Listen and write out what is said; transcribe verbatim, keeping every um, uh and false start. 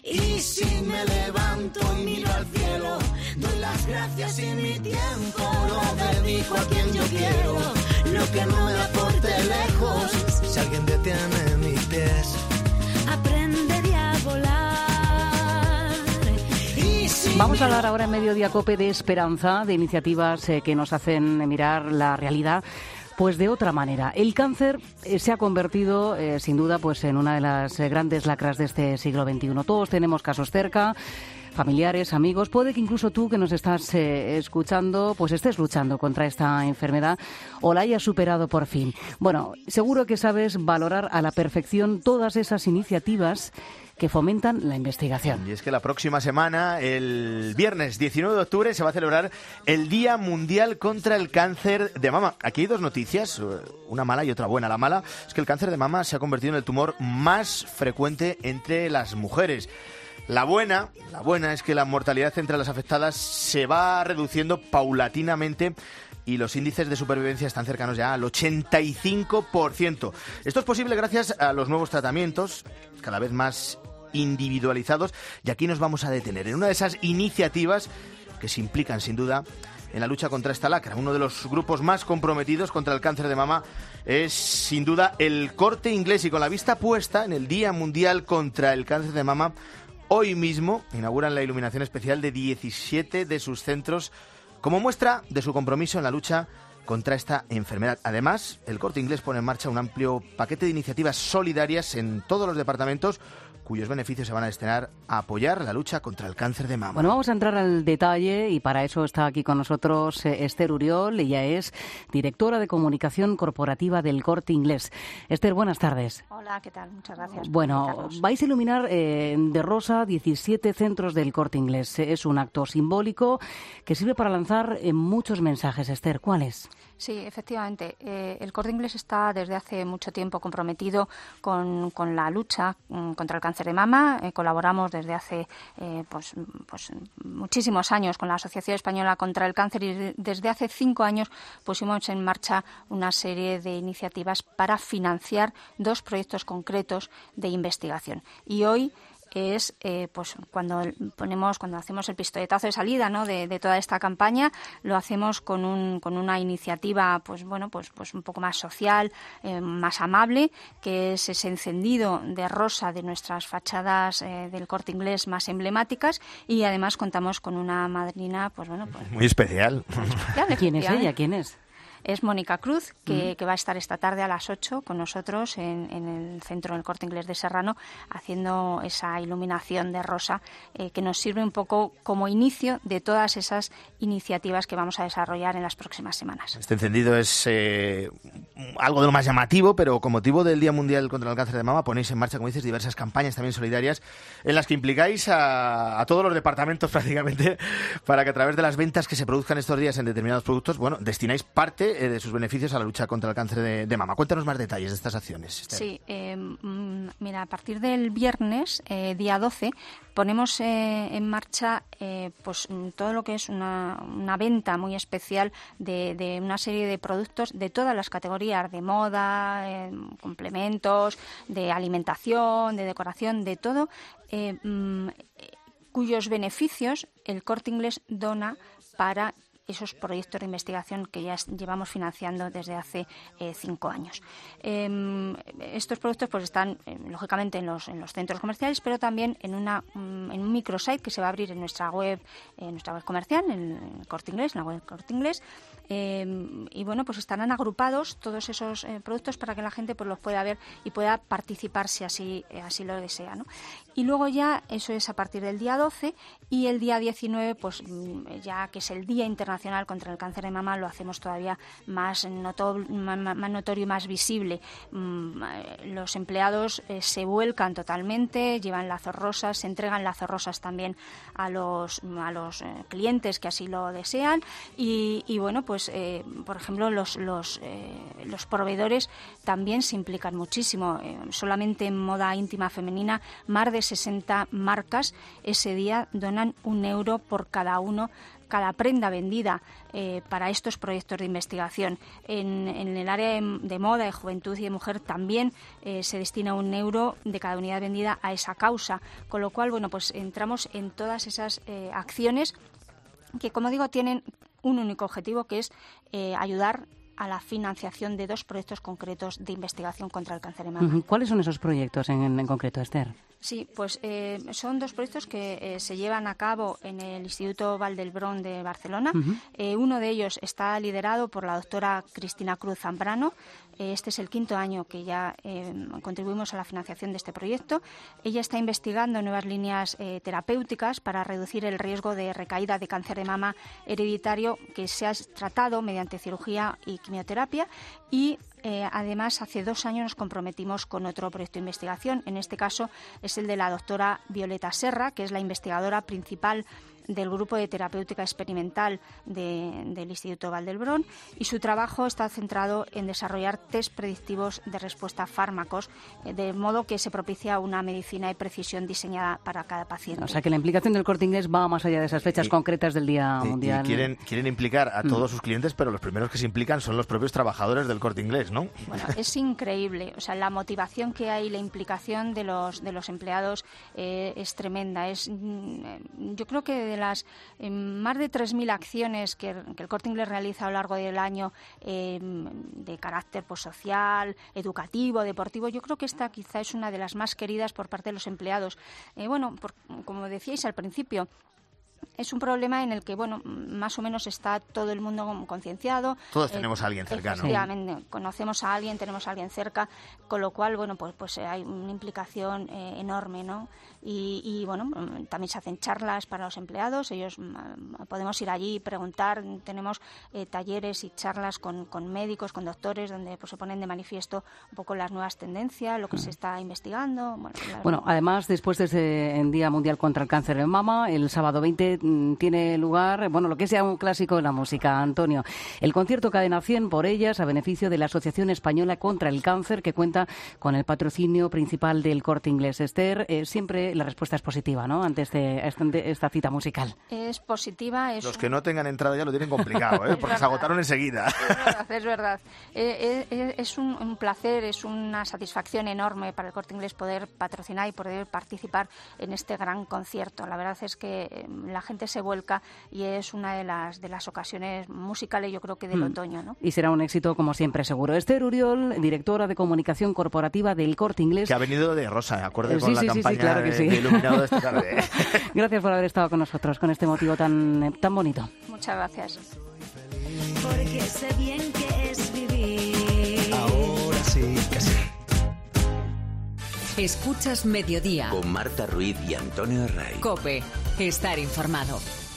Y si me levanto y miro al cielo, doy las gracias y mi tiempo lo dedico a quien yo quiero. Lo que no me aporte lejos, si alguien detiene mis pies, aprenderé a volar. Y si Vamos a hablar ahora en Mediodía Cope de esperanza, de iniciativas eh, que nos hacen mirar la realidad pues de otra manera. El cáncer eh, se ha convertido, eh, sin duda, pues en una de las eh, grandes lacras de este siglo veintiuno. Todos tenemos casos cerca, familiares, amigos. Puede que incluso tú que nos estás eh, escuchando, pues estés luchando contra esta enfermedad o la hayas superado por fin. Bueno, seguro que sabes valorar a la perfección todas esas iniciativas que fomentan la investigación. Y es que la próxima semana, el viernes diecinueve de octubre, se va a celebrar el Día Mundial contra el Cáncer de Mama. Aquí hay dos noticias, una mala y otra buena. La mala es que el cáncer de mama se ha convertido en el tumor más frecuente entre las mujeres. La buena, la buena es que la mortalidad entre las afectadas se va reduciendo paulatinamente y los índices de supervivencia están cercanos ya al ochenta y cinco por ciento. Esto es posible gracias a los nuevos tratamientos, cada vez más individualizados, y aquí nos vamos a detener en una de esas iniciativas que se implican sin duda en la lucha contra esta lacra. Uno de los grupos más comprometidos contra el cáncer de mama es sin duda el Corte Inglés, y con la vista puesta en el Día Mundial contra el Cáncer de Mama, hoy mismo inauguran la iluminación especial de diecisiete de sus centros como muestra de su compromiso en la lucha contra esta enfermedad. Además, el Corte Inglés pone en marcha un amplio paquete de iniciativas solidarias en todos los departamentos cuyos beneficios se van a destinar a apoyar la lucha contra el cáncer de mama. Bueno, vamos a entrar al detalle y para eso está aquí con nosotros eh, Esther Uriol. Ella es directora de comunicación corporativa del Corte Inglés. Esther, buenas tardes. Hola, ¿qué tal? Muchas gracias. Bueno, vais a iluminar eh, de rosa diecisiete centros del Corte Inglés. Es un acto simbólico que sirve para lanzar eh, muchos mensajes. Esther, ¿cuáles? Sí, efectivamente. Eh, el Corte Inglés está desde hace mucho tiempo comprometido con, con la lucha um, contra el cáncer de mama. Eh, colaboramos desde hace eh, pues, pues muchísimos años con la Asociación Española contra el Cáncer y desde hace cinco años pusimos en marcha una serie de iniciativas para financiar dos proyectos concretos de investigación. Y hoy es eh, pues cuando ponemos cuando hacemos el pistoletazo de salida, ¿no?, de, de toda esta campaña. Lo hacemos con un con una iniciativa pues bueno pues pues un poco más social, eh, más amable, que es ese encendido de rosa de nuestras fachadas eh, del Corte Inglés más emblemáticas, y además contamos con una madrina pues bueno pues muy especial. Muy especial, ¿Quién es ella? ¿Quién es? Es Mónica Cruz, que, que va a estar esta tarde a las ocho con nosotros en, en el centro del Corte Inglés de Serrano, haciendo esa iluminación de rosa eh, que nos sirve un poco como inicio de todas esas iniciativas que vamos a desarrollar en las próximas semanas. Este encendido es eh, algo de lo más llamativo, pero con motivo del Día Mundial contra el Cáncer de Mama ponéis en marcha, como dices, diversas campañas también solidarias en las que implicáis a, a todos los departamentos prácticamente para que a través de las ventas que se produzcan estos días en determinados productos, bueno, destináis parte de sus beneficios a la lucha contra el cáncer de, de mama. Cuéntanos más detalles de estas acciones, Esther. Sí, eh, mira, a partir del viernes, eh, día doce, ponemos eh, en marcha eh, pues todo lo que es una, una venta muy especial de, de una serie de productos de todas las categorías, de moda, eh, complementos, de alimentación, de decoración, de todo, eh, mm, cuyos beneficios el Corte Inglés dona para esos proyectos de investigación que ya llevamos financiando desde hace eh, cinco años. Eh, estos productos pues están, eh, lógicamente, en los, en los centros comerciales, pero también en, una, um, en un microsite que se va a abrir en nuestra web, en nuestra web comercial, en, en Corte Inglés, en la web Corte Inglés. Eh, y bueno, pues estarán agrupados todos esos eh, productos para que la gente pues los pueda ver y pueda participar si así, eh, así lo desea, ¿no? Y luego ya, eso es a partir del día doce, y el día diecinueve, pues ya que es el Día Internacional contra el Cáncer de Mama, lo hacemos todavía más, noto, más, más notorio y más visible. Los empleados eh, se vuelcan totalmente, llevan lazos rosas, se entregan lazos rosas también a los, a los eh, clientes que así lo desean, y, y bueno, pues eh, por ejemplo los, los, eh, los proveedores también se implican muchísimo. Eh, solamente en moda íntima femenina, más de sesenta marcas ese día donan un euro por cada uno cada prenda vendida eh, para estos proyectos de investigación. En, en el área de, de moda, de juventud y de mujer también eh, se destina un euro de cada unidad vendida a esa causa, con lo cual, bueno, pues entramos en todas esas eh, acciones que, como digo, tienen un único objetivo, que es eh, ayudar a la financiación de dos proyectos concretos de investigación contra el cáncer de mama. Uh-huh. ¿Cuáles son esos proyectos en, en concreto, Esther? Sí, pues eh, son dos proyectos que eh, se llevan a cabo en el Instituto Vall d'Hebron de Barcelona. Uh-huh. Eh, uno de ellos está liderado por la doctora Cristina Cruz Zambrano. Eh, este es el quinto año que ya eh, contribuimos a la financiación de este proyecto. Ella está investigando nuevas líneas eh, terapéuticas para reducir el riesgo de recaída de cáncer de mama hereditario que se ha tratado mediante cirugía y quimioterapia, y Eh, además, hace dos años nos comprometimos con otro proyecto de investigación. En este caso es el de la doctora Violeta Serra, que es la investigadora principal del Grupo de Terapéutica Experimental de, del Instituto Vall d'Hebron, y su trabajo está centrado en desarrollar test predictivos de respuesta a fármacos, eh, de modo que se propicia una medicina de precisión diseñada para cada paciente. O sea, que la implicación del Corte Inglés va más allá de esas fechas y, concretas del Día y, Mundial. Y quieren, quieren implicar a todos mm. sus clientes, pero los primeros que se implican son los propios trabajadores del Corte Inglés, ¿no? Bueno, es increíble. O sea, la motivación que hay, la implicación de los, de los empleados eh, es tremenda. Es, yo creo que de las eh, más de tres mil acciones que, que el Corte Inglés realiza a lo largo del año eh, de carácter pues, social, educativo, deportivo, yo creo que esta quizá es una de las más queridas por parte de los empleados. Eh, bueno, por, como decíais al principio, es un problema en el que, bueno, más o menos está todo el mundo concienciado. Todos tenemos eh, a alguien cercano. Efectivamente, conocemos a alguien, tenemos a alguien cerca, con lo cual, bueno, pues, pues hay una implicación eh, enorme, ¿no? Y, y, bueno, también se hacen charlas para los empleados. Ellos podemos ir allí y preguntar. Tenemos eh, talleres y charlas con, con médicos, con doctores, donde pues, se ponen de manifiesto un poco las nuevas tendencias, lo que mm. se está investigando. Bueno, las... bueno, además, después de ese Día Mundial contra el Cáncer de Mama, el sábado veinte tiene lugar, bueno, lo que sea un clásico de la música, Antonio. El concierto Cadena cien por ellas, a beneficio de la Asociación Española contra el Cáncer, que cuenta con el patrocinio principal del Corte Inglés. Esther, eh, siempre la respuesta es positiva, ¿no?, ante este, este, esta cita musical. Es positiva. Es Los que no tengan entrada ya lo tienen complicado, ¿eh? Porque se agotaron enseguida. Es verdad, es verdad. Eh, eh, es un, un placer, es una satisfacción enorme para el Corte Inglés poder patrocinar y poder participar en este gran concierto. La verdad es que la gente se vuelca y es una de las de las ocasiones musicales, yo creo que del mm. otoño, ¿no? Y será un éxito, como siempre, seguro. Esther Uriol, directora de comunicación corporativa del Corte Inglés. Que ha venido de rosa, acorde eh, con sí, la sí, campaña sí, claro que sí. de, de iluminado de esta tarde. Gracias por haber estado con nosotros con este motivo tan, tan bonito. Muchas gracias. Porque sé bien que es vivir. Ahora sí que sí. Escuchas Mediodía con Marta Ruiz y Antonio Herray. COPE. Estar informado.